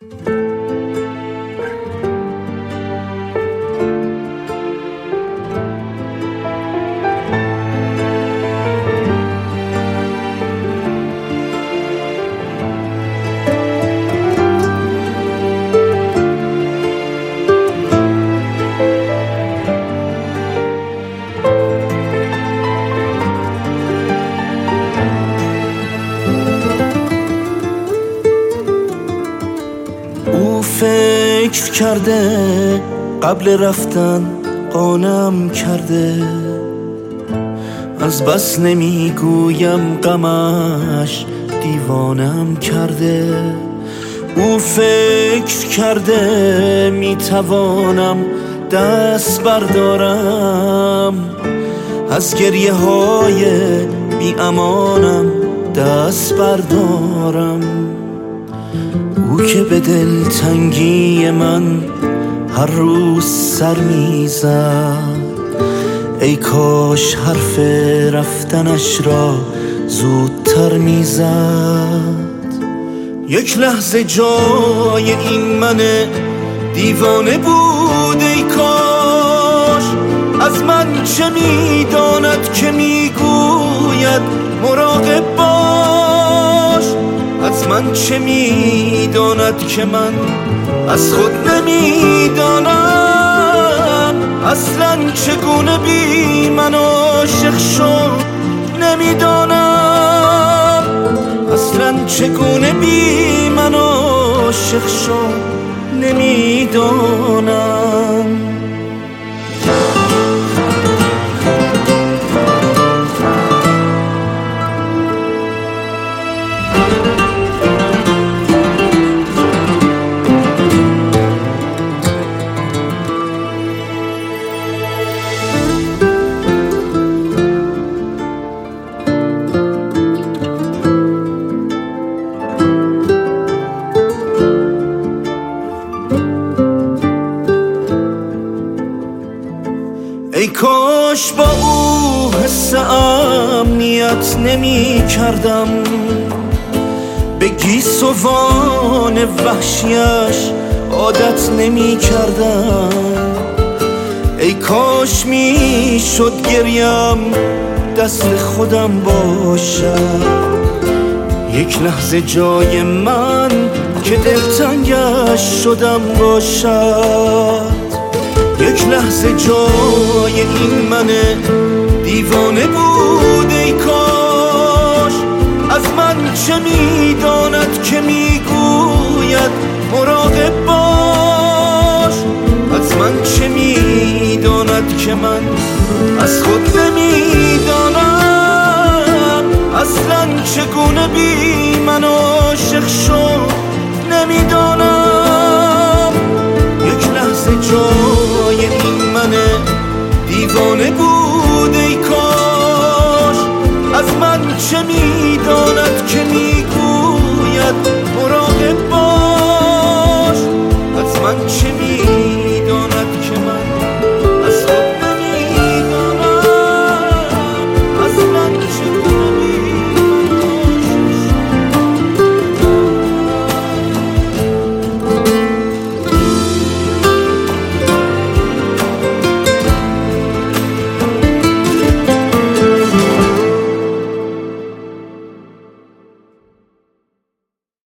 فکر کرده قبل رفتن قانم کرده، از بس نمیگویم غمش دیوانم کرده. او فکر کرده میتوانم دست بردارم، از گریه های بی امانم دست بردارم. او که به دلتنگی من هر روز سر میزد، ای کاش حرف رفتنش را زودتر میزد. یک لحظه جای این من دیوانه بود، ای کاش از من چه میداند که میگوید مراقب باش. از من چه میداند که من از خود نمیدانم، اصلا چگونه بی من عاشق شد نمیدانم، اصلا چگونه بی من عاشق شد نمیدانم. ای کاش با او حس امنیت نمی کردم، به گیسوان وحشیش عادت نمی کردم. ای کاش می شد گریم دست خودم باشد، یک لحظه جای من که دلتنگش شدم باشد. یک لحظه جای این من دیوانه بود، ای کاش از من چه میداند که میگوید مراقب باش. از من چه میداند که من از خود نمیدانم، اصلا چگونه بی من عاشق شد نمیدانم. یک لحظه جای این من دیوانه بود، ای کاش از من چه میداند که